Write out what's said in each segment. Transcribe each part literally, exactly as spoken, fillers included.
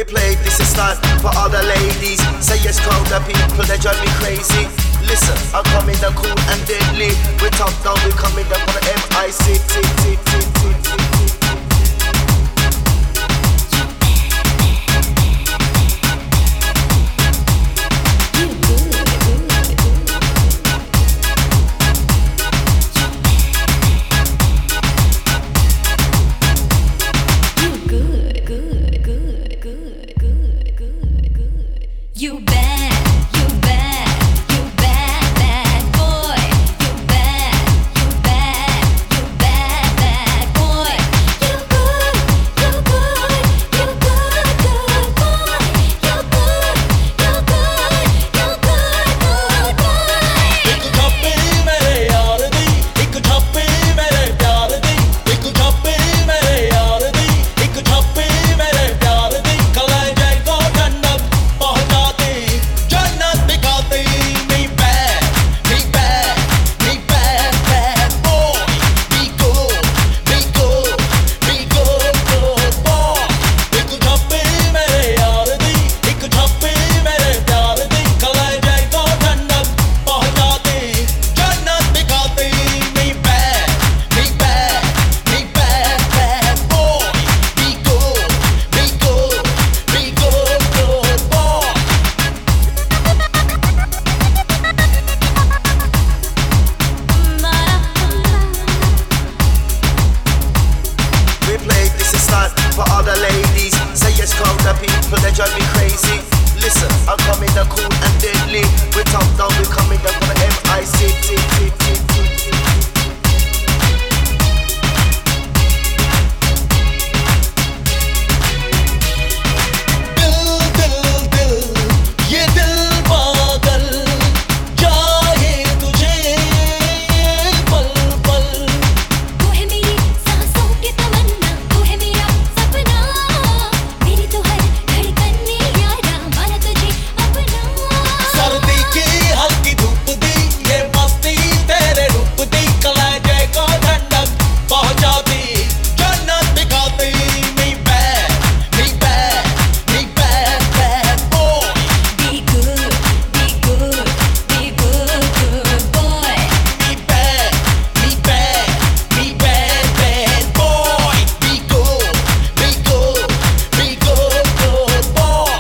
play this instant for all the ladies. Say yes, crowd the people, they drive me crazy. Listen, I'm coming down cool and deadly. We're top down, we're coming down for the M I C T. You bad, you bad, you bad, bad boy. You bad, you bad, you bad, bad boy. You good, you good, you good, good boy. You good, you good, you good, good boy. एक छप्पी मेरे यार दी, एक छप्पी मेरे प्यार दी, एक छप्पी मेरे यार दी, एक छप्पी मेरे प्यार दी। कलेजे को ठंडक पहुंचाती, जन्नत दिखाती। Me bad, me bad, me bad, bad boy. Be good, be good, be good, good boy. एक छप्पी मेरे यार दी, एक छप्पी मेरे प्यार दी। कलेजे को ठंडक पहुंचाती, जन्नत दिखाती। Me bad, me bad, me bad, bad boy. Be good, be good, be good, good boy. We play this instant for all the ladies. Say yes, crowd the people, they drive me crazy. Listen, I'm coming down cool and deadly. We're top down, we're coming down for the M I C T. दिल दिल दिल ये दिल पागल चाहे तुझे पल पल। तू है मेरी सांसों की तमन्ना, तू है मेरा सपना। मेरी तो हर धड़कन ने यारा माना तुझे अपना। सर्दी की हल्की धूप दी, ये मस्ती तेरे रूप दी। कलेजे को ठंडक पहुंचाती, जन्नत दिखाती। Me bad, me bad, me bad, bad boy. Be good, be good, be good, good boy. Me bad, me bad, me bad, bad boy. Be good, be good, be good, good boy.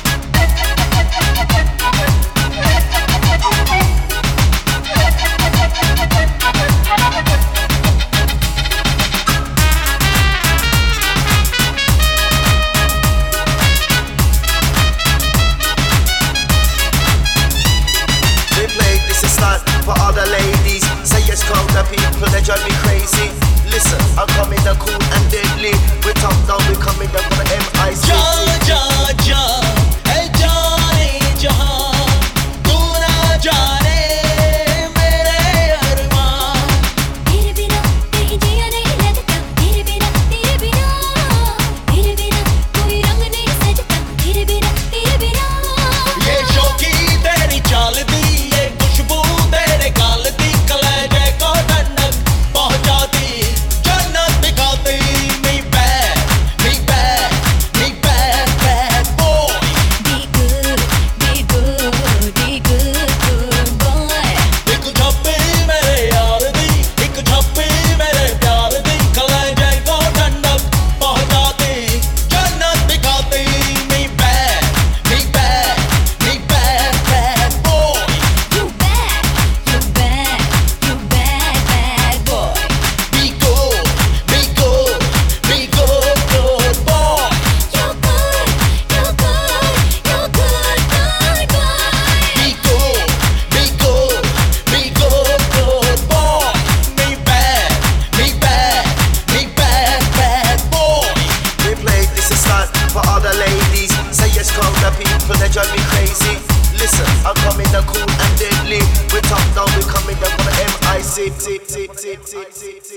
We play this instant for all the ladies. Say yes, crowd the people, they drive me crazy. Listen, I'm coming down cool and deadly. We're top down, we're coming down for the M I C जा T. जा जा है जाने जहां, तू ना जाने मेरे अरमान। तेरे बिना कहीं जिया नहीं लगता, तेरे बिना तेरे बिना तेरे बिना कोई रंग नहीं सजता, तेरे बिना तेरे बिना। ये शौकी तेरी चाल दी, ये खुशबू तेरे गाल दी। कलेजे को ठंडक पहुंचाती, जन्नत दिखाती। Me bad, me bad, me bad, bad boy. Be good, be good, be good, good boy. एक छप्पी मेरे यार दी, एक छप्पी मेरे प्यार दी। कलेजे को ठंडक पहुंचाती, जन्नत दिखाती। Me bad, me bad, me bad, bad boy. You bad, you bad, you bad, bad boy. Be good, be good, be good, good boy. You're good, you're good, you're good, good boy. Be good, be good, be good, good boy. Me bad, me bad, me bad, bad boy. We play this instant for all the ladies. Say yes, crowd the people, they drive me crazy. Listen, I'm coming down cool and deadly. We're top down, we're coming down for the M I C T.